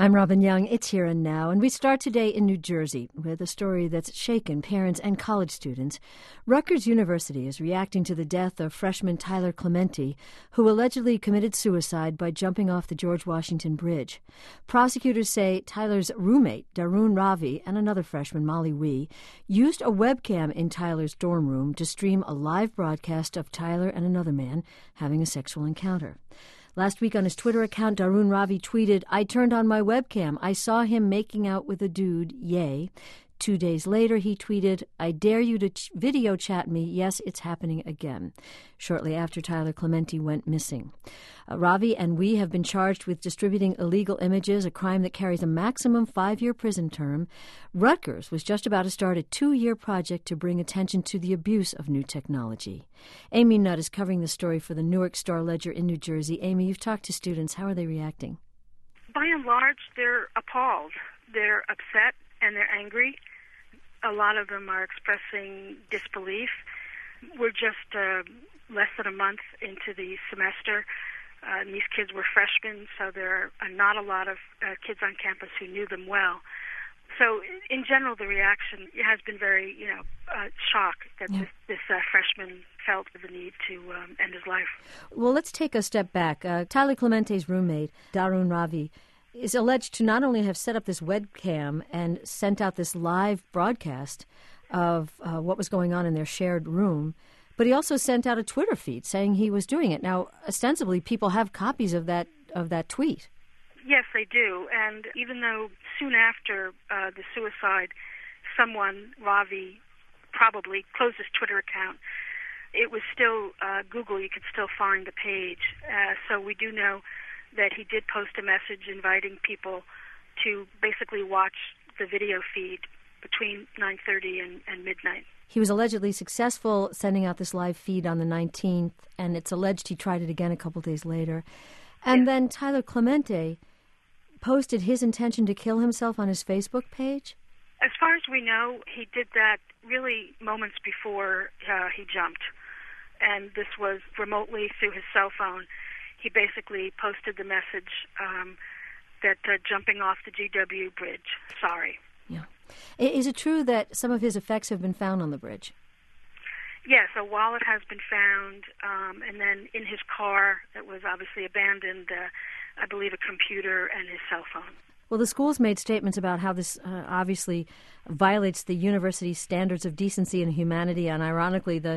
I'm Robin Young. It's Here and Now, and we start today in New Jersey with a story that's shaken parents and college students. Rutgers University is reacting to the death of freshman Tyler Clementi, who allegedly committed suicide by jumping off the George Washington Bridge. Prosecutors say Tyler's roommate, Darun Ravi, and another freshman, Molly Wee, used a webcam in Tyler's dorm room to stream a live broadcast of Tyler and another man having a sexual encounter. Last week on his Twitter account, Darun Ravi tweeted, "I turned on my webcam. I saw him making out with a dude. Yay." 2 days later, he tweeted, "I dare you to video chat me. Yes, it's happening again." Shortly after, Tyler Clementi went missing. Ravi and Wee have been charged with distributing illegal images, a crime that carries a maximum 5-year prison term. Rutgers was just about to start a 2-year project to bring attention to the abuse of new technology. Amy Nutt is covering the story for the Newark Star-Ledger in New Jersey. Amy, you've talked to students. How are they reacting? By and large, they're appalled. They're upset and they're angry. A lot of them are expressing disbelief. We're just less than a month into the semester. These kids were freshmen, so there are not a lot of kids on campus who knew them well. So in general, the reaction has been very, shocked that this freshman felt the need to end his life. Well, let's take a step back. Tyler Clementi's roommate, Darun Ravi, is alleged to not only have set up this webcam and sent out this live broadcast of what was going on in their shared room, but he also sent out a Twitter feed saying he was doing it. Now, ostensibly, people have copies of that tweet. Yes, they do. And even though soon after the suicide, someone, Ravi, probably closed his Twitter account, it was still Google. You could still find the page. So we do know that he did post a message inviting people to basically watch the video feed between 9:30 and midnight. He was allegedly successful sending out this live feed on the 19th, and it's alleged he tried it again a couple days later. And then Tyler Clementi posted his intention to kill himself on his Facebook page? As far as we know, he did that really moments before he jumped. And this was remotely through his cell phone. He basically posted the message that jumping off the GW bridge. Sorry. Yeah. Is it true that some of his effects have been found on the bridge? Yes, a wallet has been found, and then in his car that was obviously abandoned, I believe a computer and his cell phone. Well, the school's made statements about how this obviously violates the university's standards of decency and humanity, and ironically, the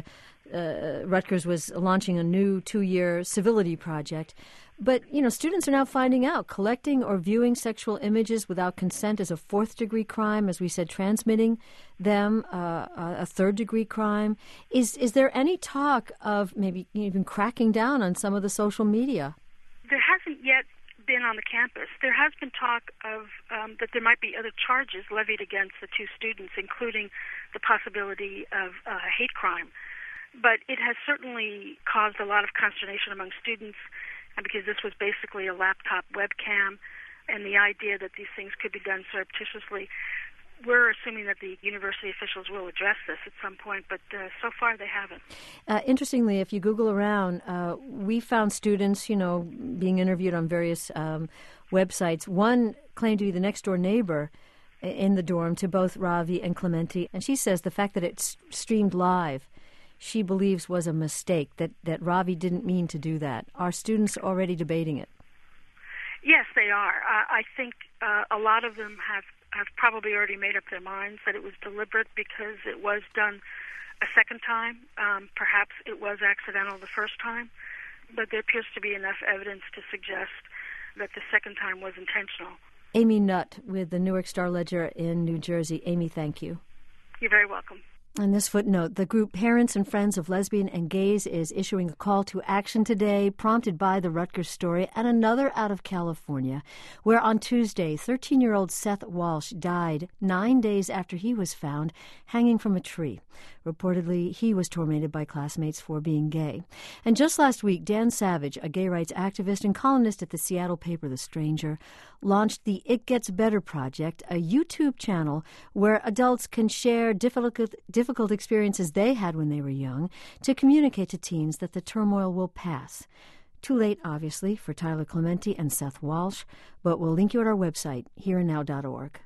Rutgers was launching a new 2-year civility project. But, students are now finding out collecting or viewing sexual images without consent is a 4th-degree crime. As we said, transmitting them, a 3rd-degree crime. Is there any talk of maybe even cracking down on some of the social media? There hasn't yet been on the campus. There has been talk of that there might be other charges levied against the 2 students, including the possibility of hate crime. But it has certainly caused a lot of consternation among students because this was basically a laptop webcam, and the idea that these things could be done surreptitiously. We're assuming that the university officials will address this at some point, but so far they haven't. Interestingly, if you Google around, we found students, being interviewed on various websites. One claimed to be the next-door neighbor in the dorm to both Ravi and Clementi, and she says the fact that it's streamed live, she believes was a mistake, that Ravi didn't mean to do that. Are students already debating it? Yes, they are. I think a lot of them have probably already made up their minds that it was deliberate because it was done a second time. Perhaps it was accidental the first time, but there appears to be enough evidence to suggest that the second time was intentional. Amy Nutt with the Newark Star-Ledger in New Jersey. Amy, thank you. You're very welcome. On this footnote, the group Parents and Friends of Lesbian and Gays is issuing a call to action today, prompted by the Rutgers story and another out of California, where on Tuesday, 13-year-old Seth Walsh died 9 days after he was found hanging from a tree. Reportedly, he was tormented by classmates for being gay. And just last week, Dan Savage, a gay rights activist and columnist at the Seattle paper The Stranger, launched the It Gets Better Project, a YouTube channel where adults can share difficult experiences they had when they were young to communicate to teens that the turmoil will pass. Too late, obviously, for Tyler Clementi and Seth Walsh, but we'll link you at our website, hereandnow.org.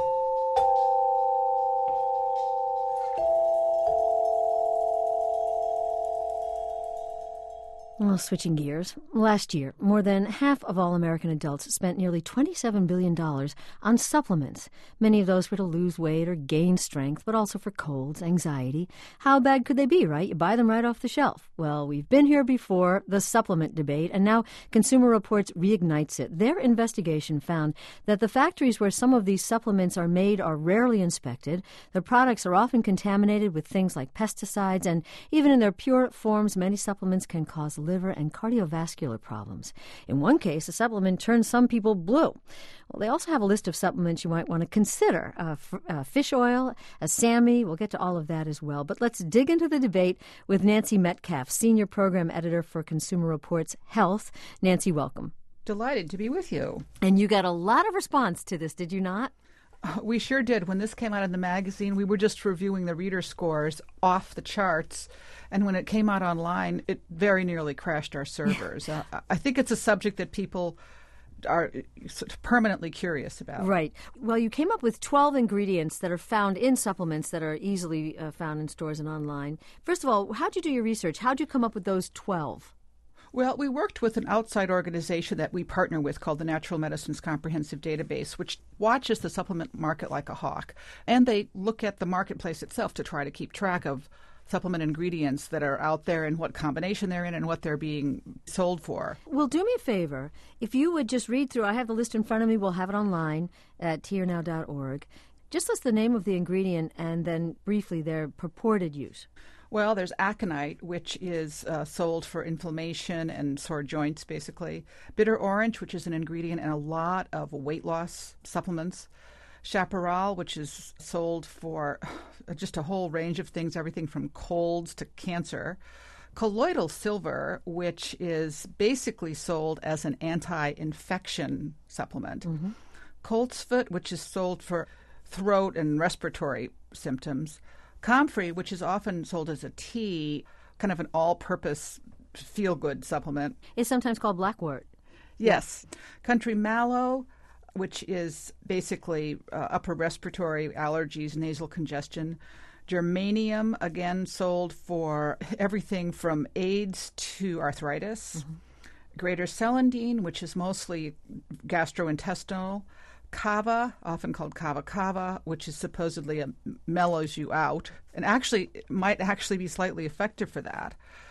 Well, switching gears, last year, more than half of all American adults spent nearly $27 billion on supplements. Many of those were to lose weight or gain strength, but also for colds, anxiety. How bad could they be, right? You buy them right off the shelf. Well, we've been here before, the supplement debate, and now Consumer Reports reignites it. Their investigation found that the factories where some of these supplements are made are rarely inspected. The products are often contaminated with things like pesticides, and even in their pure forms, many supplements can cause liver and cardiovascular problems. In one case, a supplement turned some people blue. Well, they also have a list of supplements you might want to consider. Fish oil, a SAMe, we'll get to all of that as well. But let's dig into the debate with Nancy Metcalf, Senior Program Editor for Consumer Reports Health. Nancy, welcome. Delighted to be with you. And you got a lot of response to this, did you not? We sure did. When this came out in the magazine, we were just reviewing the reader scores off the charts. And when it came out online, it very nearly crashed our servers. I think it's a subject that people are sort of permanently curious about. Right. Well, you came up with 12 ingredients that are found in supplements that are easily found in stores and online. First of all, how'd you do your research? How'd you come up with those 12? Well, we worked with an outside organization that we partner with called the Natural Medicines Comprehensive Database, which watches the supplement market like a hawk. And they look at the marketplace itself to try to keep track of supplement ingredients that are out there and what combination they're in and what they're being sold for. Well, do me a favor. If you would just read through, I have the list in front of me. We'll have it online at hereandnow.org. Just list the name of the ingredient and then briefly their purported use. Well, there's aconite, which is sold for inflammation and sore joints, basically. Bitter orange, which is an ingredient in a lot of weight loss supplements. Chaparral, which is sold for just a whole range of things, everything from colds to cancer. Colloidal silver, which is basically sold as an anti-infection supplement. Mm-hmm. Coltsfoot, which is sold for throat and respiratory symptoms. Comfrey, which is often sold as a tea, kind of an all-purpose feel-good supplement. It's sometimes called blackwort. Yes. Country mallow, which is basically upper respiratory allergies, nasal congestion. Germanium, again, sold for everything from AIDS to arthritis. Mm-hmm. Greater celandine, which is mostly gastrointestinal. Kava, often called kava, which is supposedly mellows you out, and actually might actually be slightly effective for that.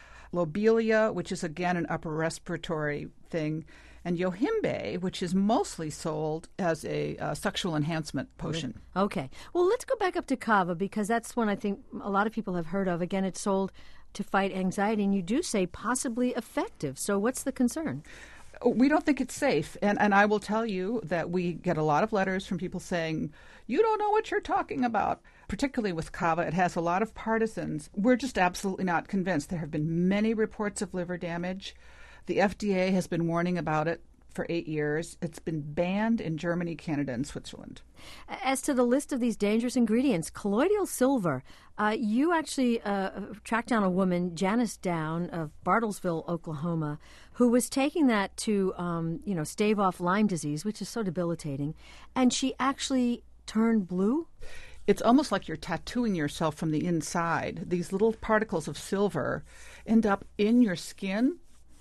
Lobelia, which is again an upper respiratory thing, and yohimbe, which is mostly sold as a sexual enhancement potion. Okay. Well, let's go back up to kava because that's one I think a lot of people have heard of. Again, it's sold to fight anxiety, and you do say possibly effective. So what's the concern? We don't think it's safe. And I will tell you that we get a lot of letters from people saying, you don't know what you're talking about. Particularly with kava, it has a lot of partisans. We're just absolutely not convinced. There have been many reports of liver damage. The FDA has been warning about it for 8 years. It's been banned in Germany, Canada, and Switzerland. As to the list of these dangerous ingredients, colloidal silver, you actually tracked down a woman, Janice Down of Bartlesville, Oklahoma, who was taking that to, stave off Lyme disease, which is so debilitating, and she actually turned blue. It's almost like you're tattooing yourself from the inside. These little particles of silver end up in your skin,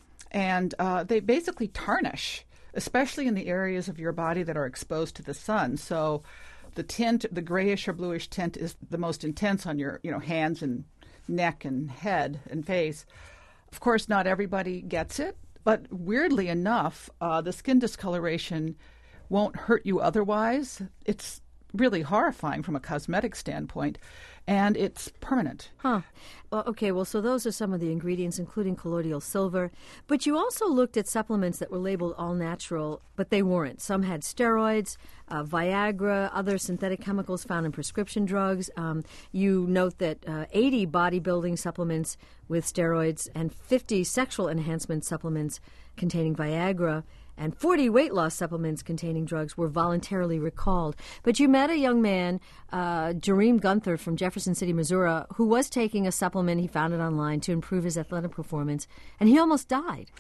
and they basically tarnish, especially in the areas of your body that are exposed to the sun. So the tint, the grayish or bluish tint, is the most intense on your hands and neck and head and face. Of course, not everybody gets it, but weirdly enough, the skin discoloration won't hurt you otherwise. It's really horrifying from a cosmetic standpoint, and it's permanent. Huh. Well, okay, so those are some of the ingredients, including colloidal silver. But you also looked at supplements that were labeled all natural, but they weren't. Some had steroids, Viagra, other synthetic chemicals found in prescription drugs. You note that 80 bodybuilding supplements with steroids and 50 sexual enhancement supplements containing Viagra and 40 weight loss supplements containing drugs were voluntarily recalled. But you met a young man, Jareem Gunther from Jefferson City, Missouri, who was taking a supplement, he found it online, to improve his athletic performance, and he almost died.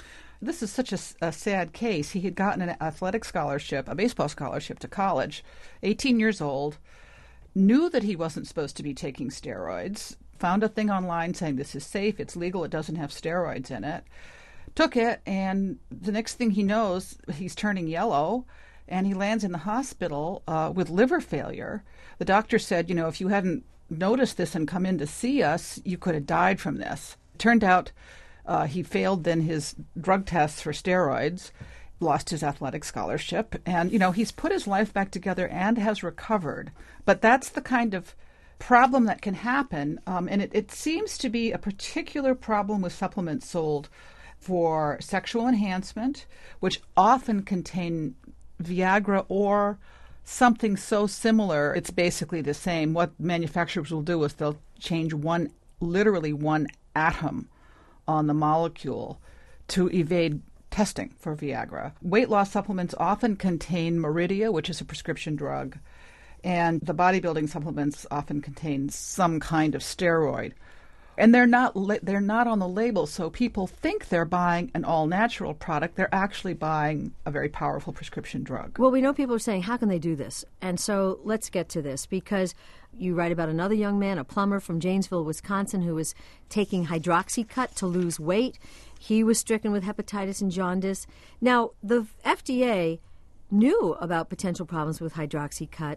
this is such a sad case. He had gotten an athletic scholarship, a baseball scholarship to college, 18 years old, knew that he wasn't supposed to be taking steroids, found a thing online saying this is safe, it's legal, it doesn't have steroids in it, took it, and the next thing he knows, he's turning yellow, and he lands in the hospital with liver failure. The doctor said, if you hadn't noticed this and come in to see us, you could have died from this. Turned out he failed then his drug tests for steroids, lost his athletic scholarship, and, he's put his life back together and has recovered. But that's the kind of problem that can happen, and it seems to be a particular problem with supplements sold for sexual enhancement, which often contain Viagra or something so similar, it's basically the same. What manufacturers will do is they'll change literally one atom on the molecule to evade testing for Viagra. Weight loss supplements often contain Meridia, which is a prescription drug, and the bodybuilding supplements often contain some kind of steroid. And they're not on the label, so people think they're buying an all-natural product. They're actually buying a very powerful prescription drug. Well, we know people are saying, how can they do this? And so let's get to this, because you write about another young man, a plumber from Janesville, Wisconsin, who was taking Hydroxycut to lose weight. He was stricken with hepatitis and jaundice. Now, the FDA knew about potential problems with Hydroxycut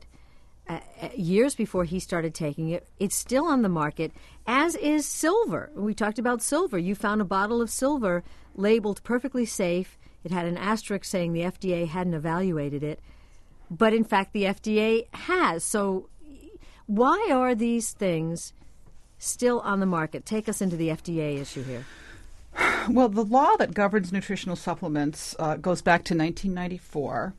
years before he started taking it. It's still on the market, as is silver. We talked about silver. You found a bottle of silver labeled perfectly safe. It had an asterisk saying the FDA hadn't evaluated it. But in fact, the FDA has. So why are these things still on the market? Take us into the FDA issue here. Well, the law that governs nutritional supplements goes back to 1994.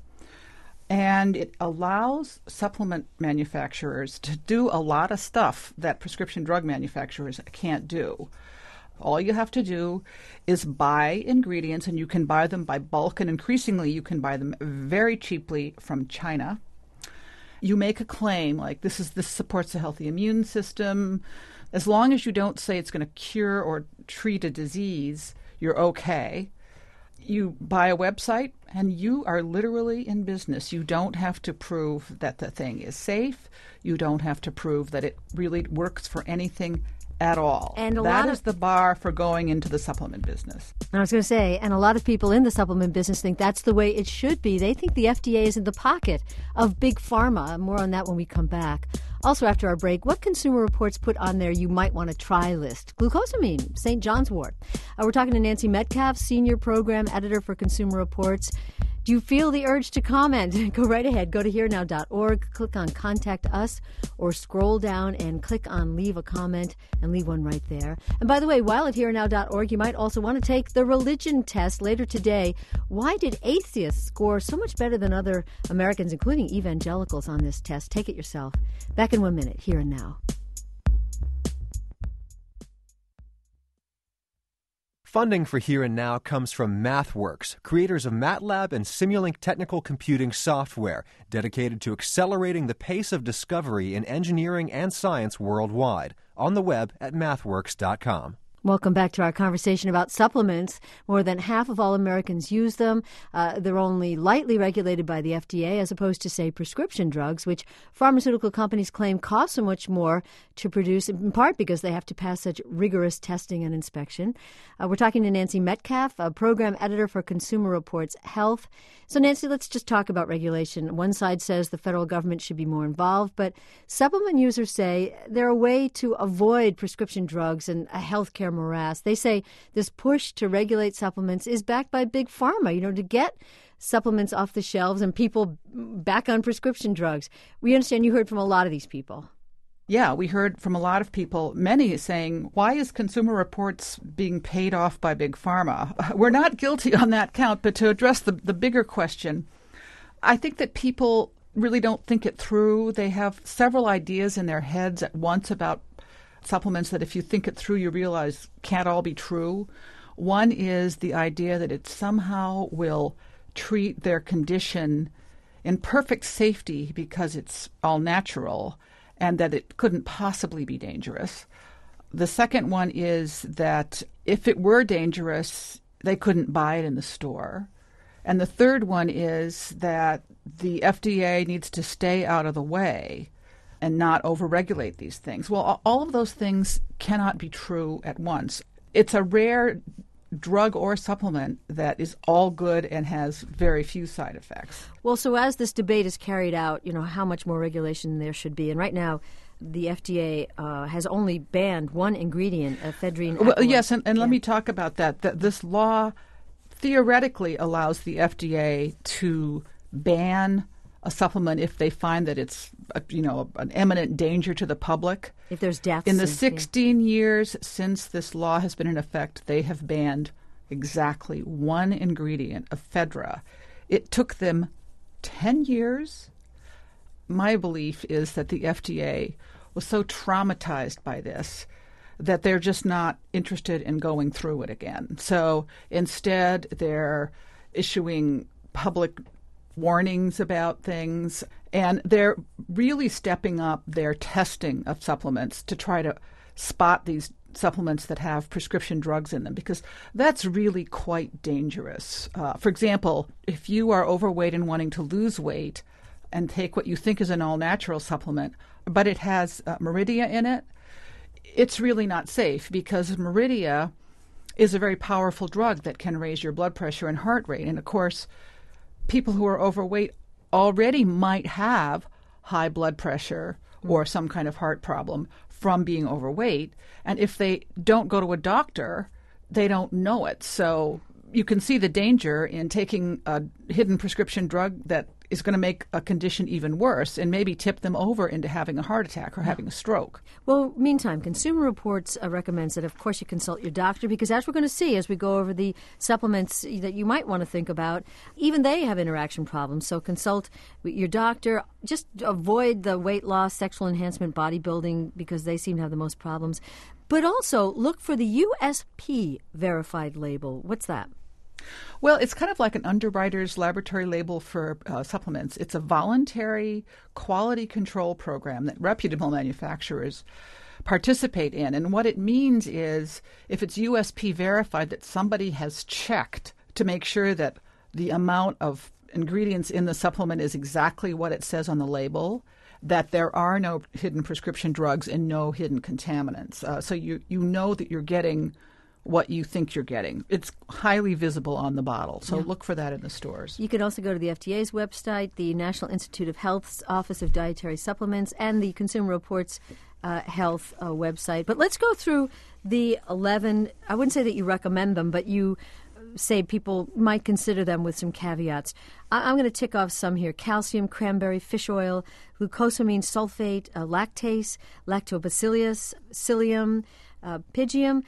And it allows supplement manufacturers to do a lot of stuff that prescription drug manufacturers can't do. All you have to do is buy ingredients, and you can buy them by bulk, and increasingly you can buy them very cheaply from China. You make a claim like this supports a healthy immune system. As long as you don't say it's going to cure or treat a disease, you're okay. You buy a website, and you are literally in business. You don't have to prove that the thing is safe. You don't have to prove that it really works for anything at all. And that is the bar for going into the supplement business. I was going to say, and a lot of people in the supplement business think that's the way it should be. They think the FDA is in the pocket of big pharma. More on that when we come back. Also, after our break, what Consumer Reports put on their you might want to try list? Glucosamine, St. John's wort. We're talking to Nancy Metcalf, Senior Program Editor for Consumer Reports. Do you feel the urge to comment? Go right ahead. Go to herenow.org, click on Contact Us, or scroll down and click on Leave a Comment and leave one right there. And by the way, while at herenow.org, you might also want to take the religion test later today. Why did atheists score so much better than other Americans, including evangelicals, on this test? Take it yourself. Back in 1 minute, Here and Now. Funding for Here and Now comes from MathWorks, creators of MATLAB and Simulink technical computing software, dedicated to accelerating the pace of discovery in engineering and science worldwide. On the web at mathworks.com. Welcome back to our conversation about supplements. More than half of all Americans use them. They're only lightly regulated by the FDA as opposed to, say, prescription drugs, which pharmaceutical companies claim cost so much more to produce, in part because they have to pass such rigorous testing and inspection. We're talking to Nancy Metcalf, a program editor for Consumer Reports Health. So, Nancy, let's just talk about regulation. One side says the federal government should be more involved, but supplement users say they're a way to avoid prescription drugs and a healthcare morass. They say this push to regulate supplements is backed by big pharma, to get supplements off the shelves and people back on prescription drugs. We understand you heard from a lot of these people. Yeah, we heard from a lot of people, many saying, why is Consumer Reports being paid off by big pharma? We're not guilty on that count, but to address the bigger question, I think that people really don't think it through. They have several ideas in their heads at once about supplements that if you think it through, you realize can't all be true. One is the idea that it somehow will treat their condition in perfect safety because it's all natural and that it couldn't possibly be dangerous. The second one is that if it were dangerous, they couldn't buy it in the store. And the third one is that the FDA needs to stay out of the way and not overregulate these things. Well, all of those things cannot be true at once. It's a rare drug or supplement that is all good and has very few side effects. Well, so as this debate is carried out, how much more regulation there should be. And right now, the FDA has only banned one ingredient, ephedrine. Well, yes, and let me talk about that. This law theoretically allows the FDA to ban a supplement if they find that it's an imminent danger to the public. If there's deaths. In the 16 years since this law has been in effect, they have banned exactly one ingredient, ephedra. It took them 10 years. My belief is that the FDA was so traumatized by this that they're just not interested in going through it again. So instead, they're issuing public warnings about things, and they're really stepping up their testing of supplements to try to spot these supplements that have prescription drugs in them, because that's really quite dangerous. For example, if you are overweight and wanting to lose weight and take what you think is an all-natural supplement, but it has Meridia in it, it's really not safe, because Meridia is a very powerful drug that can raise your blood pressure and heart rate. And of course, people who are overweight already might have high blood pressure or some kind of heart problem from being overweight. And if they don't go to a doctor, they don't know it. So you can see the danger in taking a hidden prescription drug that is going to make a condition even worse and maybe tip them over into having a heart attack or having a stroke. Well, meantime, Consumer Reports recommends that, of course, you consult your doctor, because as we're going to see as we go over the supplements that you might want to think about, even they have interaction problems. So consult your doctor. Just avoid the weight loss, sexual enhancement, bodybuilding, because they seem to have the most problems. But also look for the USP verified label. What's that? Well, it's kind of like an underwriter's laboratory label for supplements. It's a voluntary quality control program that reputable manufacturers participate in. And what it means is if it's USP verified, that somebody has checked to make sure that the amount of ingredients in the supplement is exactly what it says on the label, that there are no hidden prescription drugs and no hidden contaminants. So you know that you're getting what you think you're getting. It's highly visible on the bottle, so look for that in the stores. You can also go to the FDA's website, the National Institute of Health's Office of Dietary Supplements, and the Consumer Reports Health website. But let's go through the 11. I wouldn't say that you recommend them, but you say people might consider them with some caveats. I'm going to tick off some here. Calcium, cranberry, fish oil, glucosamine sulfate, lactase, lactobacillus, psyllium, pygium,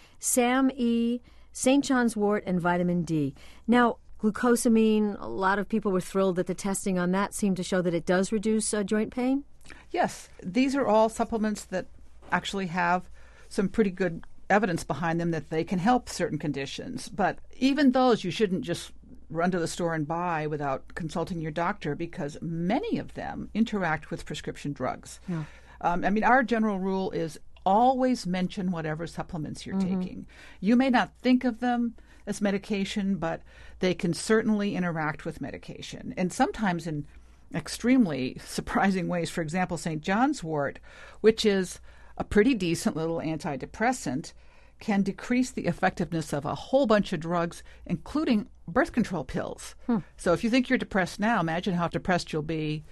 SAM-E, St. John's wort, and vitamin D. Now, glucosamine, a lot of people were thrilled that the testing on that seemed to show that it does reduce joint pain. Yes. These are all supplements that actually have some pretty good evidence behind them that they can help certain conditions. But even those you shouldn't just run to the store and buy without consulting your doctor, because many of them interact with prescription drugs. Yeah. Our general rule is always mention whatever supplements you're taking. You may not think of them as medication, but they can certainly interact with medication, and sometimes in extremely surprising ways. For example, St. John's wort, which is a pretty decent little antidepressant, can decrease the effectiveness of a whole bunch of drugs, including birth control pills. So if you think you're depressed now, imagine how depressed you'll be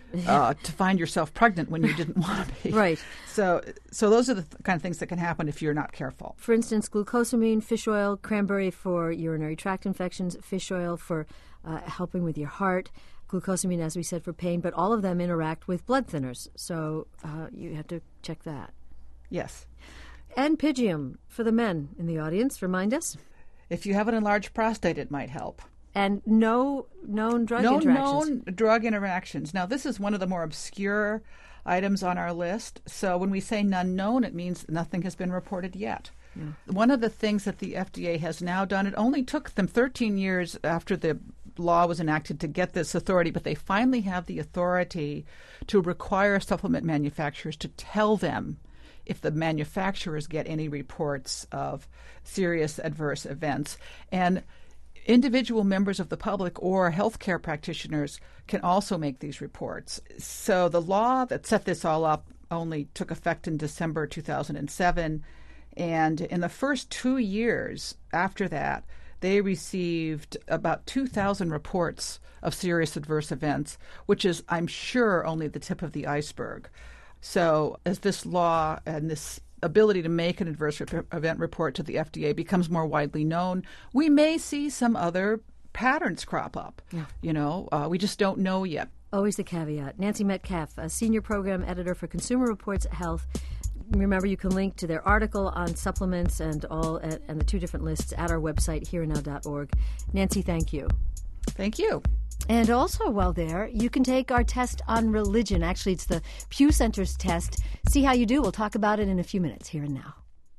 to find yourself pregnant when you didn't want to be. Right. So those are the kind of things that can happen if you're not careful. For instance, glucosamine, fish oil, cranberry for urinary tract infections, fish oil for helping with your heart, glucosamine, as we said, for pain, but all of them interact with blood thinners. So you have to check that. Yes. And pygium for the men in the audience. Remind us. If you have an enlarged prostate, it might help. And no known drug interactions. No known drug interactions. Now, this is one of the more obscure items on our list. So when we say none known, it means nothing has been reported yet. Yeah. One of the things that the FDA has now done, it only took them 13 years after the law was enacted to get this authority, but they finally have the authority to require supplement manufacturers to tell them if the manufacturers get any reports of serious adverse events. And individual members of the public or healthcare practitioners can also make these reports. So the law that set this all up only took effect in December 2007. And in the first 2 years after that, they received about 2,000 reports of serious adverse events, which is, I'm sure, only the tip of the iceberg. So as this law and this ability to make an adverse event report to the FDA becomes more widely known, we may see some other patterns crop up. Yeah. We just don't know yet. Always the caveat. Nancy Metcalf, a senior program editor for Consumer Reports Health. Remember, you can link to their article on supplements and the two different lists at our website, hereandnow.org. Nancy, thank you. Thank you. And also, while there, you can take our test on religion. Actually, it's the Pew Center's test. See how you do. We'll talk about it in a few minutes, here and now.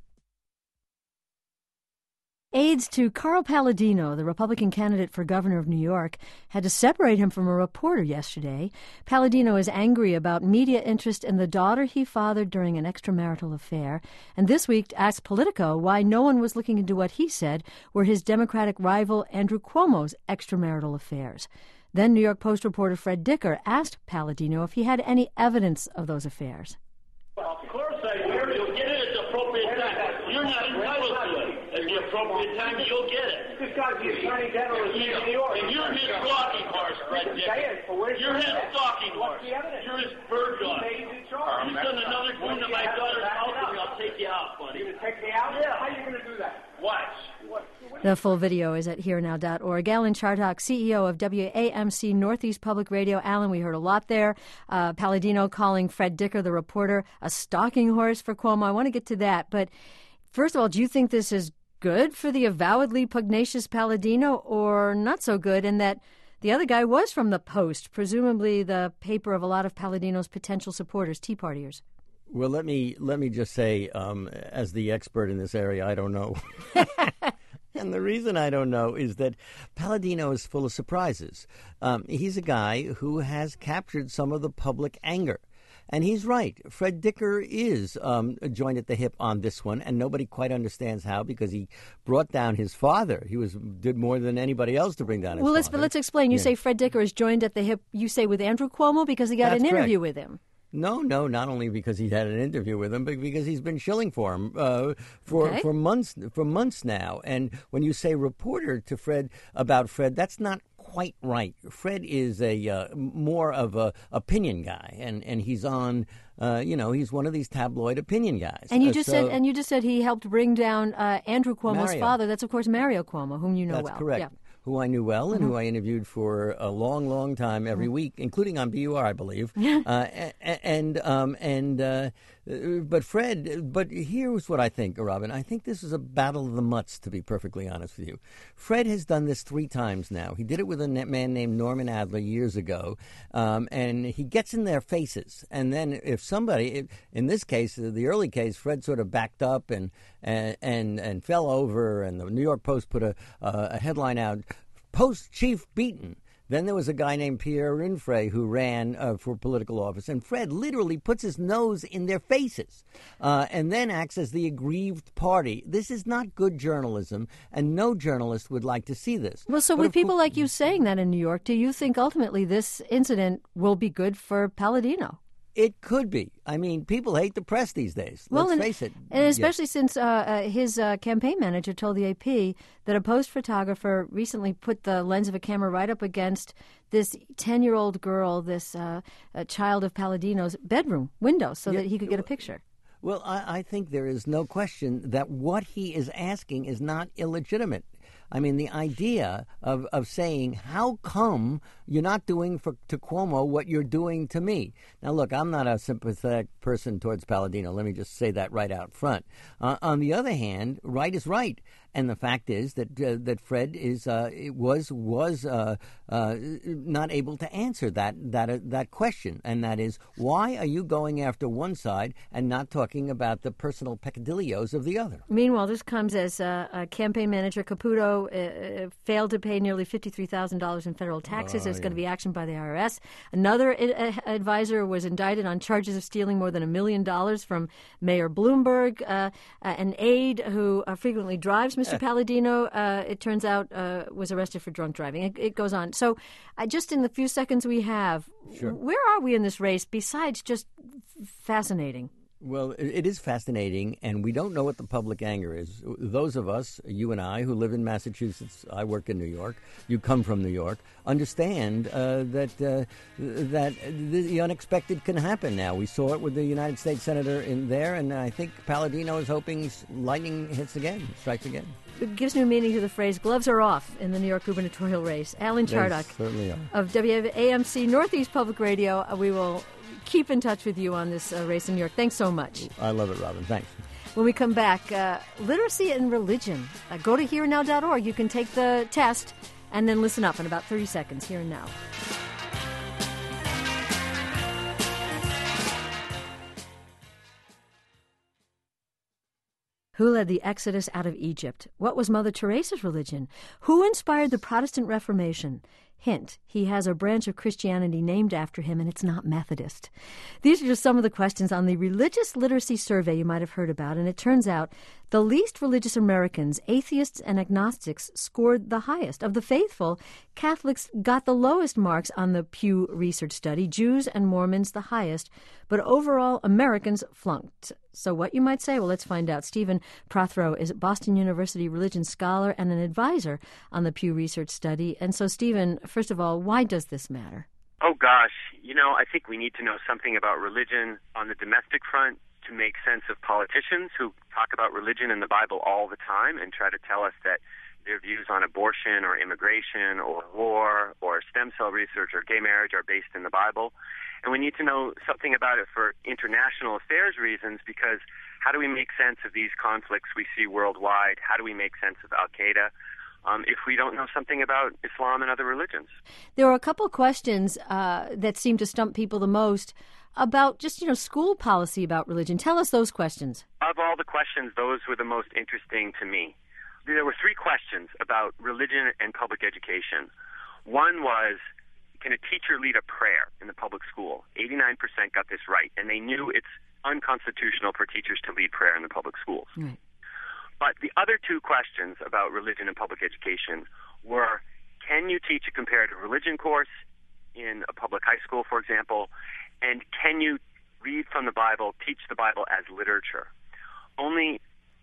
Aides to Carl Palladino, the Republican candidate for governor of New York, had to separate him from a reporter yesterday. Palladino is angry about media interest in the daughter he fathered during an extramarital affair, and this week asked Politico why no one was looking into what he said were his Democratic rival Andrew Cuomo's extramarital affairs. Then New York Post reporter Fred Dicker asked Palladino if he had any evidence of those affairs. Well, of course I will. You'll get it at the appropriate time. You're not entitled to it. At the appropriate time, you'll get it. This guy's the attorney general of New York. And you're his stalking horse, Fred Dicker. You're his stalking horse. You're his bird dog. You send another goon to my daughter's house and I'll take you out, buddy. You gonna take me out? Yeah. How are you going to do that? Watch. The full video is at hereandnow.org. Alan Chartock, CEO of WAMC Northeast Public Radio. Alan, we heard a lot there. Palladino calling Fred Dicker, the reporter, a stalking horse for Cuomo. I want to get to that. But first of all, do you think this is good for the avowedly pugnacious Palladino, or not so good, in that the other guy was from the Post, presumably the paper of a lot of Palladino's potential supporters, Tea Partiers? Well, let me just say, as the expert in this area, I don't know. And the reason I don't know is that Palladino is full of surprises. He's a guy who has captured some of the public anger. And he's right. Fred Dicker is joined at the hip on this one, and nobody quite understands how, because he brought down his father. He did more than anybody else to bring down his father. Well, let's explain. You say Fred Dicker is joined at the hip, you say with Andrew Cuomo, because he got That's an interview correct. with him. No, not only because he had an interview with him, but because he's been shilling for him for months now. And when you say reporter to Fred about Fred, that's not quite right. Fred is a more of a opinion guy, and he's on. He's one of these tabloid opinion guys. And you just said he helped bring down Andrew Cuomo's father. That's of course Mario Cuomo, whom you know well. That's correct. Yeah. Who I knew well and who I interviewed for a long, long time every week, including on BUR, I believe. But here's what I think, Robin. I think this is a battle of the mutts, to be perfectly honest with you. Fred has done this 3 times now. He did it with a man named Norman Adler years ago, and he gets in their faces. And then if somebody, in this case, the early case, Fred sort of backed up and fell over, and the New York Post put a headline out, Post Chief Beaten. Then there was a guy named Pierre Rinfret who ran for political office, and Fred literally puts his nose in their faces and then acts as the aggrieved party. This is not good journalism, and no journalist would like to see this. Well, so with people like you saying that in New York, do you think ultimately this incident will be good for Palladino? It could be. I mean, people hate the press these days. Let's face it. And especially since his campaign manager told the AP that a Post photographer recently put the lens of a camera right up against this 10-year-old girl, this child of Palladino's bedroom window so that he could get a picture. Well, I think there is no question that what he is asking is not illegitimate. I mean, the idea of saying, how come you're not doing to Cuomo what you're doing to me? Now, look, I'm not a sympathetic person towards Palladino. Let me just say that right out front. On the other hand, right is right. And the fact is that Fred was not able to answer that question, and that is, why are you going after one side and not talking about the personal peccadilloes of the other? Meanwhile, this comes as campaign manager Caputo failed to pay nearly $53,000 in federal taxes. There's going to be action by the IRS. Another advisor was indicted on charges of stealing more than $1 million from Mayor Bloomberg. An aide who frequently drives Mr. Palladino, it turns out, was arrested for drunk driving. It goes on. So just in the few seconds we have, where are we in this race besides just fascinating? Well, it is fascinating, and we don't know what the public anger is. Those of us, you and I, who live in Massachusetts, I work in New York, you come from New York, understand that the unexpected can happen now. We saw it with the United States Senator in there, and I think Palladino is hoping lightning strikes again. It gives new meaning to the phrase, gloves are off in the New York gubernatorial race. Alan Chardock of WAMC Northeast Public Radio. We will keep in touch with you on this race in New York. Thanks so much. I love it, Robin. Thanks. When we come back, literacy and religion. Go to hereandnow.org. You can take the test and then listen up in about 30 seconds. Here and Now. Who led the exodus out of Egypt? What was Mother Teresa's religion? Who inspired the Protestant Reformation? Hint, he has a branch of Christianity named after him, and it's not Methodist. These are just some of the questions on the Religious Literacy Survey you might have heard about, and it turns out the least religious Americans, atheists and agnostics, scored the highest. Of the faithful, Catholics got the lowest marks on the Pew Research study, Jews and Mormons the highest, but overall Americans flunked. So what you might say? Well, let's find out. Stephen Prothero is a Boston University religion scholar and an advisor on the Pew Research study. And so, Stephen, first of all, why does this matter? Oh, gosh. I think we need to know something about religion on the domestic front to make sense of politicians who talk about religion and the Bible all the time and try to tell us that their views on abortion or immigration or war or stem cell research or gay marriage are based in the Bible. And we need to know something about it for international affairs reasons, because how do we make sense of these conflicts we see worldwide? How do we make sense of Al-Qaeda if we don't know something about Islam and other religions? There are a couple of questions that seem to stump people the most about just, school policy about religion. Tell us those questions. Of all the questions, those were the most interesting to me. There were three questions about religion and public education. One was, can a teacher lead a prayer in the public school? 89% got this right, and they knew it's unconstitutional for teachers to lead prayer in the public schools. Right. But the other two questions about religion and public education were, can you teach a comparative religion course in a public high school, for example, and can you read from the Bible, teach the Bible as literature? Only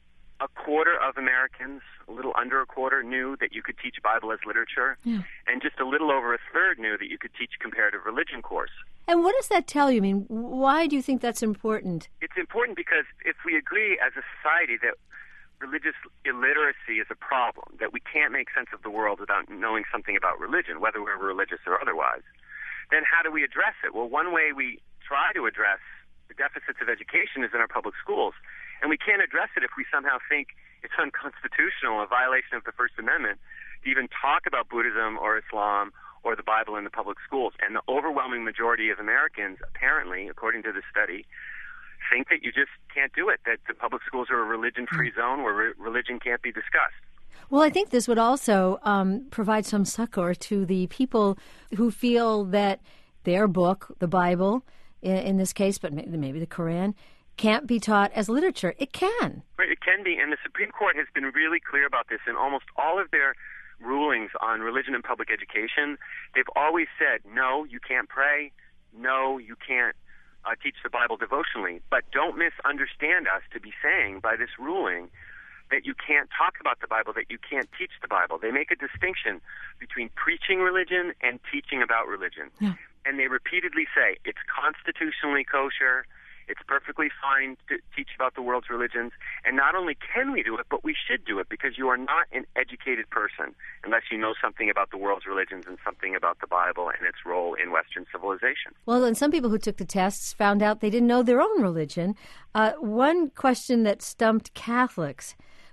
a quarter of Americans, a little under a quarter, knew that you could teach Bible as literature, and just a little over a third knew that you could teach a comparative religion course. And what does that tell you? I mean, why do you think that's important? It's important because if we agree as a society that religious illiteracy is a problem, that we can't make sense of the world without knowing something about religion, whether we're religious or otherwise, then how do we address it? Well, one way we try to address the deficits of education is in our public schools. And we can't address it if we somehow think it's unconstitutional, a violation of the First Amendment, to even talk about Buddhism or Islam or the Bible in the public schools. And the overwhelming majority of Americans, apparently, according to this study, think that you just can't do it, that the public schools are a religion-free zone where religion can't be discussed. Well, I think this would also provide some succor to the people who feel that their book, the Bible, in this case, but maybe the Quran, can't be taught as literature. It can. Right, it can be, and the Supreme Court has been really clear about this in almost all of their rulings on religion and public education. They've always said, no, you can't pray, no, you can't teach the Bible devotionally, but don't misunderstand us to be saying by this ruling that you can't talk about the Bible, that you can't teach the Bible. They make a distinction between preaching religion and teaching about religion. Yeah. And they repeatedly say it's constitutionally kosher, it's perfectly fine to teach about the world's religions, and not only can we do it, but we should do it, because you are not an educated person unless you know something about the world's religions and something about the Bible and its role in Western civilization. Well, and some people who took the tests found out they didn't know their own religion. One question that stumped Catholics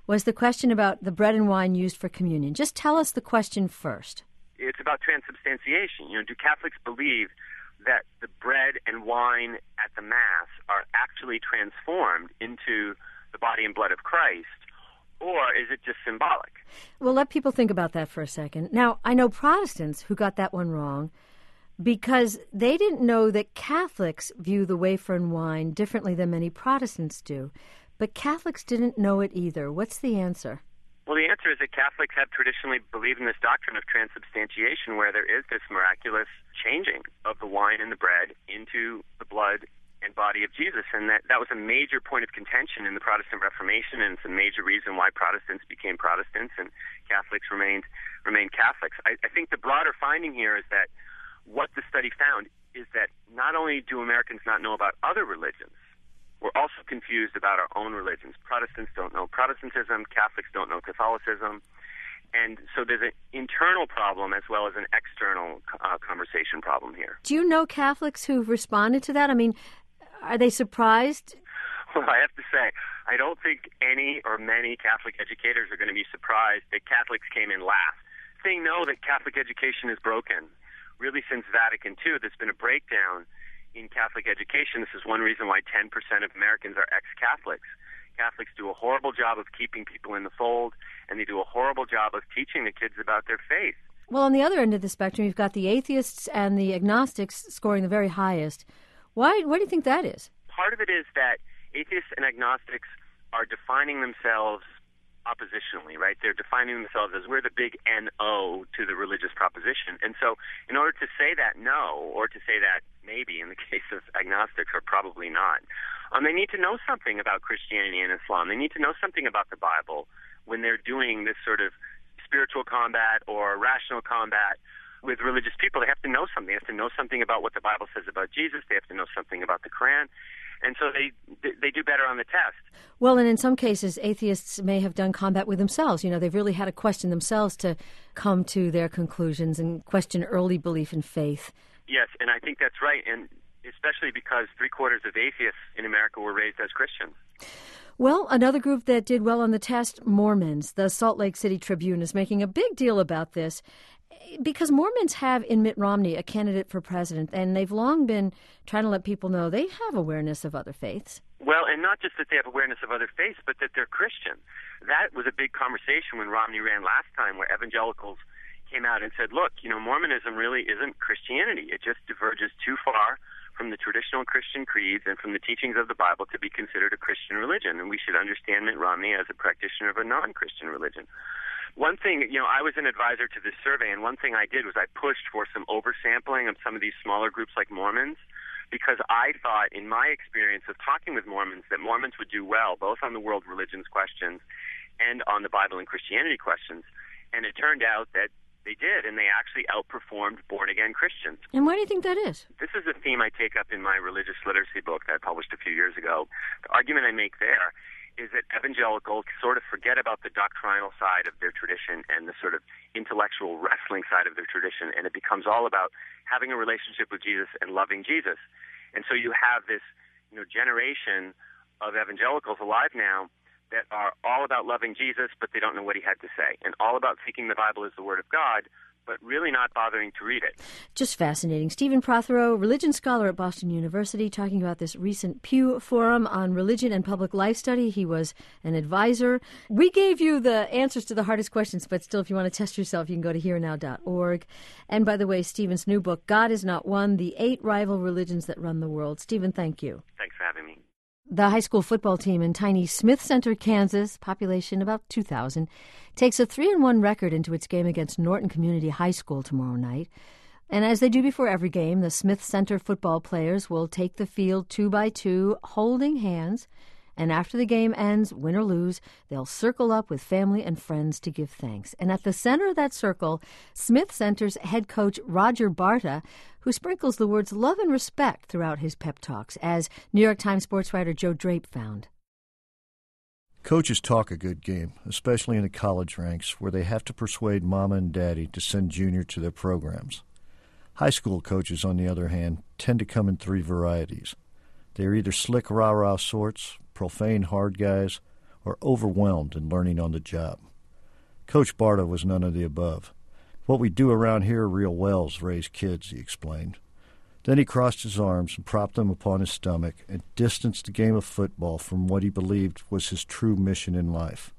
was the question about the bread and wine used for communion. Just tell us the question first. It's about transubstantiation. Do Catholics believe that the bread and wine at the Mass are actually transformed into the body and blood of Christ, or is it just symbolic? Well, let people think about that for a second. Now, I know Protestants who got that one wrong because they didn't know that Catholics view the wafer and wine differently than many Protestants do. But Catholics didn't know it either. What's the answer? Well, the answer is that Catholics have traditionally believed in this doctrine of transubstantiation, where there is this miraculous changing of the wine and the bread into the blood and body of Jesus. And that was a major point of contention in the Protestant Reformation, and it's a major reason why Protestants became Protestants and Catholics remained Catholics. I think the broader finding here is that what the study found is that not only do Americans not know about other religions, we're also confused about our own religions. Protestants don't know Protestantism, Catholics don't know Catholicism, and so there's an internal problem as well as an external conversation problem here. Do you know Catholics who've responded to that? I mean, are they surprised? Well, I have to say, I don't think any or many Catholic educators are going to be surprised that Catholics came in last. They know that Catholic education is broken. Really, since Vatican II, there's been a breakdown in Catholic education. This is one reason why 10% of Americans are ex-Catholics. Catholics do a horrible job of keeping people in the fold, and they do a horrible job of teaching the kids about their faith. Well, on the other end of the spectrum, you've got the atheists and the agnostics scoring the very highest. Why do you think that is? Part of it is that atheists and agnostics are defining themselves oppositionally, right? They're defining themselves as we're the big N-O to the religious proposition. And so in order to say that no, or to say that maybe in the case of agnostics, or probably not, they need to know something about Christianity and Islam. They need to know something about the Bible when they're doing this sort of spiritual combat or rational combat with religious people. They have to know something. They have to know something about what the Bible says about Jesus. They have to know something about the Quran. And so they do better on the test. Well, and in some cases, atheists may have done combat with themselves. They've really had to question themselves to come to their conclusions and question early belief in faith. Yes, and I think that's right, and especially because 3/4 of atheists in America were raised as Christians. Well, another group that did well on the test, Mormons. The Salt Lake City Tribune is making a big deal about this because Mormons have in Mitt Romney a candidate for president, and they've long been trying to let people know they have awareness of other faiths. Well, and not just that they have awareness of other faiths, but that they're Christian. That was a big conversation when Romney ran last time, where evangelicals came out and said, look, Mormonism really isn't Christianity. It just diverges too far from the traditional Christian creeds and from the teachings of the Bible to be considered a Christian religion, and we should understand Mitt Romney as a practitioner of a non-Christian religion. One thing, I was an advisor to this survey, and one thing I did was I pushed for some oversampling of some of these smaller groups like Mormons, because I thought, in my experience of talking with Mormons, that Mormons would do well both on the world religions questions and on the Bible and Christianity questions. And it turned out that they did, and they actually outperformed born-again Christians. And why do you think that is? This is a theme I take up in my religious literacy book that I published a few years ago. The argument I make there is that evangelicals sort of forget about the doctrinal side of their tradition and the sort of intellectual wrestling side of their tradition, and it becomes all about having a relationship with Jesus and loving Jesus. And so you have this, generation of evangelicals alive now that are all about loving Jesus, but they don't know what he had to say, and all about thinking the Bible is the Word of God, but really not bothering to read it. Just fascinating. Stephen Prothero, religion scholar at Boston University, talking about this recent Pew Forum on Religion and Public Life study. He was an advisor. We gave you the answers to the hardest questions, but still, if you want to test yourself, you can go to hereandnow.org. And by the way, Stephen's new book, God is Not One, The 8 Rival Religions That Run the World. Stephen, thank you. Thanks for having me. The high school football team in tiny Smith Center, Kansas, population about 2,000, takes a 3-1 record into its game against Norton Community High School tomorrow night. And as they do before every game, the Smith Center football players will take the field 2 by 2, holding hands. And after the game ends, win or lose, they'll circle up with family and friends to give thanks. And at the center of that circle, Smith Center's head coach Roger Barta, who sprinkles the words love and respect throughout his pep talks, as New York Times sports writer Joe Drape found. Coaches talk a good game, especially in the college ranks, where they have to persuade mama and daddy to send Junior to their programs. High school coaches, on the other hand, tend to come in 3 varieties. They are either slick rah-rah sorts, profane hard guys, or overwhelmed and learning on the job. Coach Barta was none of the above. What we do around here real well is raise kids, he explained. Then he crossed his arms and propped them upon his stomach and distanced the game of football from what he believed was his true mission in life.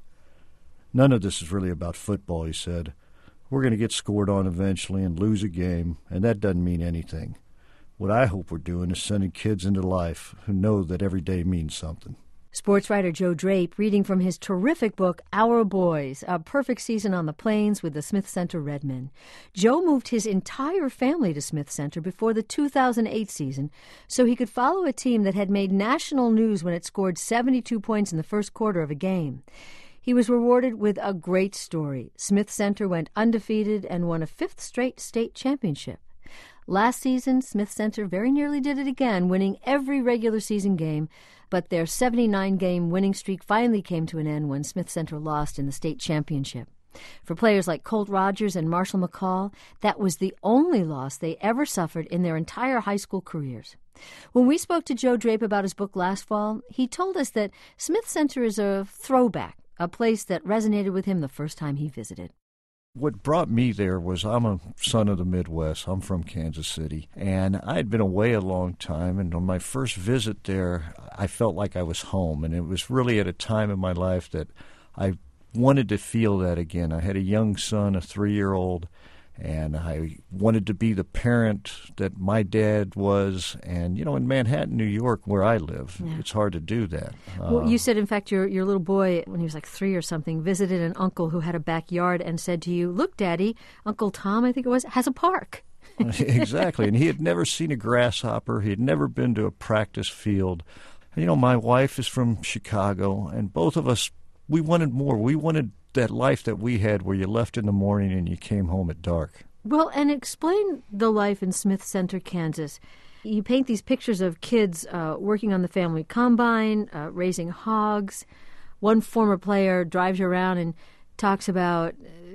None of this is really about football, he said. We're going to get scored on eventually and lose a game, and that doesn't mean anything. What I hope we're doing is sending kids into life who know that every day means something. Sports writer Joe Drape reading from his terrific book, Our Boys, A Perfect Season on the Plains with the Smith Center Redmen. Joe moved his entire family to Smith Center before the 2008 season so he could follow a team that had made national news when it scored 72 points in the first quarter of a game. He was rewarded with a great story. Smith Center went undefeated and won a fifth straight state championship. Last season, Smith Center very nearly did it again, winning every regular season game, but their 79-game winning streak finally came to an end when Smith Center lost in the state championship. For players like Colt Rogers and Marshall McCall, that was the only loss they ever suffered in their entire high school careers. When we spoke to Joe Drape about his book last fall, he told us that Smith Center is a throwback, a place that resonated with him the first time he visited. What brought me there was I'm a son of the Midwest. I'm from Kansas City, and I had been away a long time, and on my first visit there, I felt like I was home, and it was really at a time in my life that I wanted to feel that again. I had a young son, a 3-year-old, and I wanted to be the parent that my dad was. And, you know, in Manhattan, New York, where I live, It's hard to do that. Well, you said, in fact, your little boy, when he was like 3 or something, visited an uncle who had a backyard and said to you, "Look, Daddy, Uncle Tom, I think it was, has a park." Exactly. And he had never seen a grasshopper. He had never been to a practice field. And, you know, my wife is from Chicago, and both of us, we wanted more. We wanted that life that we had where you left in the morning and you came home at dark. Well, and explain the life in Smith Center, Kansas. You paint these pictures of kids working on the family combine, raising hogs. One former player drives you around and talks about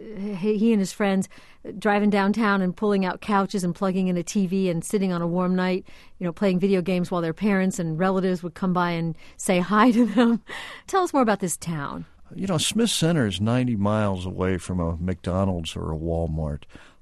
he and his friends driving downtown and pulling out couches and plugging in a TV and sitting on a warm night, you know, playing video games while their parents and relatives would come by and say hi to them. Tell us more about this town. You know, Smith Center is 90 miles away from a McDonald's or a Walmart.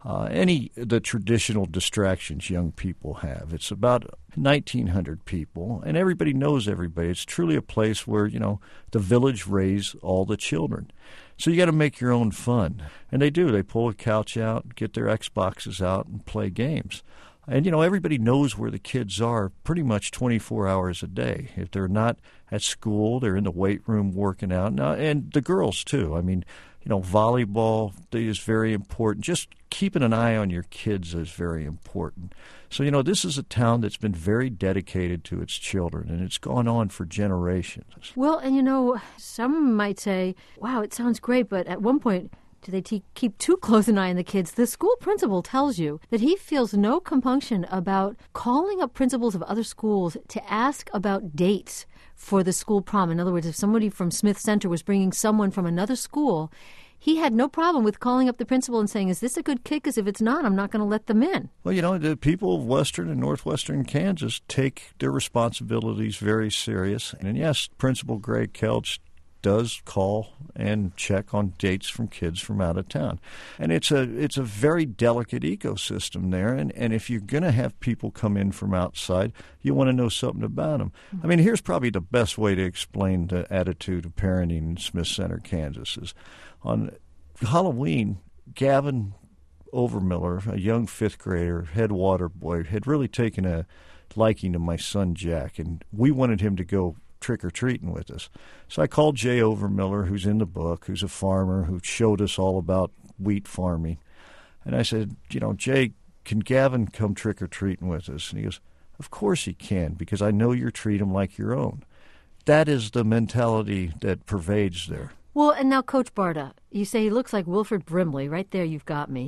The traditional distractions young people have. It's about 1,900 people, and everybody knows everybody. It's truly a place where, you know, the village raise all the children. So you got to make your own fun. And they do. They pull a couch out, get their Xboxes out, and play games. And, you know, everybody knows where the kids are pretty much 24 hours a day. If they're not at school, they're in the weight room working out. Now, and the girls, too. I mean, you know, volleyball is very important. Just keeping an eye on your kids is very important. So, you know, this is a town that's been very dedicated to its children, and it's gone on for generations. Well, and, you know, some might say, wow, it sounds great, but at one point, do they keep too close an eye on the kids? The school principal tells you that he feels no compunction about calling up principals of other schools to ask about dates for the school prom. In other words, if somebody from Smith Center was bringing someone from another school, he had no problem with calling up the principal and saying, "Is this a good kid? Because if it's not, I'm not going to let them in." Well, you know, the people of western and northwestern Kansas take their responsibilities very serious. And yes, Principal Greg Kelch does call and check on dates from kids from out of town. And it's a very delicate ecosystem there. And if you're going to have people come in from outside, you want to know something about them. I mean, here's probably the best way to explain the attitude of parenting in Smith Center, Kansas. Is on Halloween, Gavin Overmiller, a young fifth grader, head water boy, had really taken a liking to my son Jack, and we wanted him to go trick-or-treating with us. So I called Jay Overmiller, who's in the book, who's a farmer, who showed us all about wheat farming. And I said, you know, Jay, can Gavin come trick-or-treating with us? And he goes, of course he can, because I know you treat him like your own. That is the mentality that pervades there. Well, and now Coach Barta, you say he looks like Wilford Brimley. Right there, you've got me.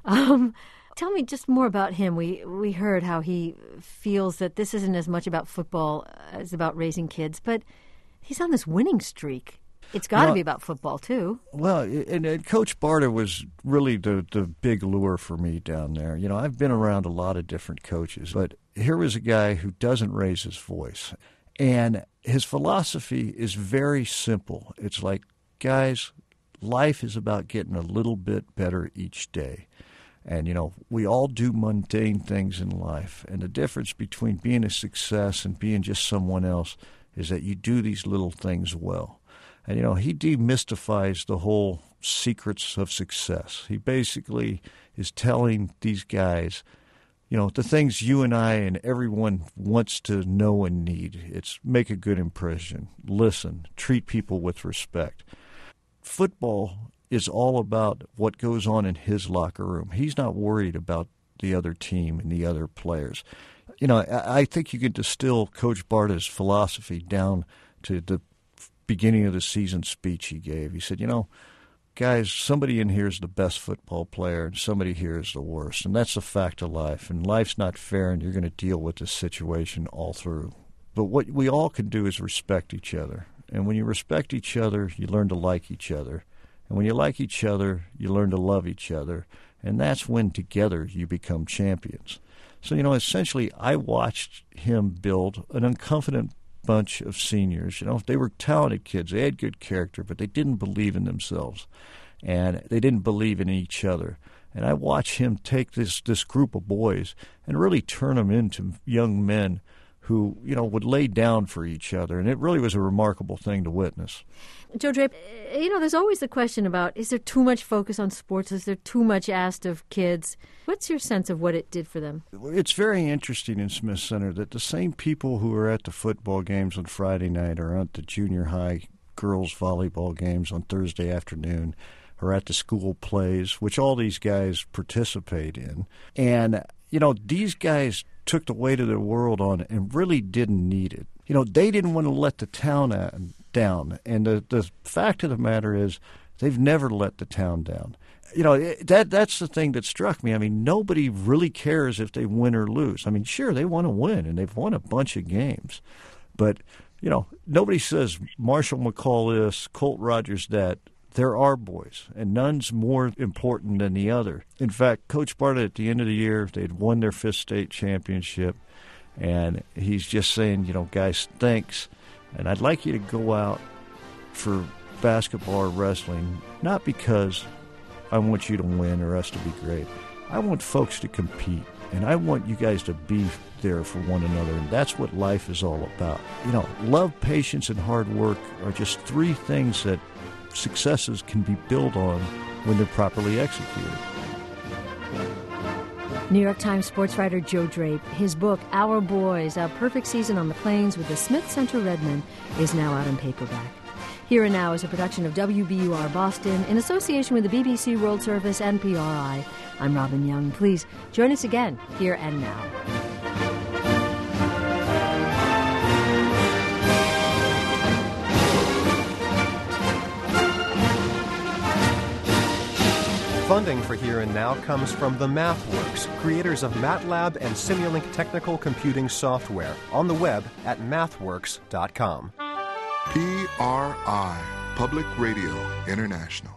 Tell me just more about him. We heard how he feels that this isn't as much about football as about raising kids, but he's on this winning streak. It's got to be about football, too. Well, and Coach Barta was really the big lure for me down there. You know, I've been around a lot of different coaches, but here was a guy who doesn't raise his voice. And his philosophy is very simple. It's like, guys, life is about getting a little bit better each day. And, we all do mundane things in life. And the difference between being a success and being just someone else is that you do these little things well. And, he demystifies the whole secrets of success. He basically is telling these guys, the things you and I and everyone wants to know and need. It's make a good impression, listen, treat people with respect. Football is all about what goes on in his locker room. He's not worried about the other team and the other players. I think you could distill Coach Barta's philosophy down to the beginning of the season speech he gave. He said, guys, somebody in here is the best football player and somebody here is the worst. And that's a fact of life. And life's not fair, and you're going to deal with this situation all through. But what we all can do is respect each other. And when you respect each other, you learn to like each other. And when you like each other, you learn to love each other. And that's when together you become champions. So, essentially I watched him build an unconfident bunch of seniors. They were talented kids. They had good character, but they didn't believe in themselves, and they didn't believe in each other. And I watched him take this group of boys and really turn them into young men who, would lay down for each other. And it really was a remarkable thing to witness. Joe Drape, there's always the question about, is there too much focus on sports? Is there too much asked of kids? What's your sense of what it did for them? It's very interesting in Smith Center that the same people who are at the football games on Friday night are at the junior high girls volleyball games on Thursday afternoon, or at the school plays, which all these guys participate in. And, these guys took the weight of the world on and really didn't need it. They didn't want to let the town down. And the fact of the matter is they've never let the town down. That's the thing that struck me. I mean, nobody really cares if they win or lose. I mean, sure, they want to win, and they've won a bunch of games. But, nobody says Marshall McCall this, Colt Rogers that. They're our boys, and none's more important than the other. In fact, Coach Barta, at the end of the year, they'd won their 5th state championship, and he's just saying, guys, thanks. And I'd like you to go out for basketball or wrestling, not because I want you to win or us to be great. I want folks to compete, and I want you guys to be there for one another, and that's what life is all about. Love, patience, and hard work are just 3 things that successes can be built on when they're properly executed. New York Times sports writer Joe Drape. His book, Our Boys, A Perfect Season on the Plains with the Smith Center Redmen, is now out in paperback. Here and Now is a production of WBUR Boston in association with the BBC World Service and PRI. I'm Robin Young. Please join us again, Here and Now. Funding for Here and Now comes from the MathWorks, creators of MATLAB and Simulink technical computing software, on the web at mathworks.com. PRI, Public Radio International.